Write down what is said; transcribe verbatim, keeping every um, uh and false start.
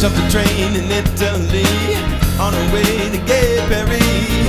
jumped a train in Italy on her way to Gay Paris.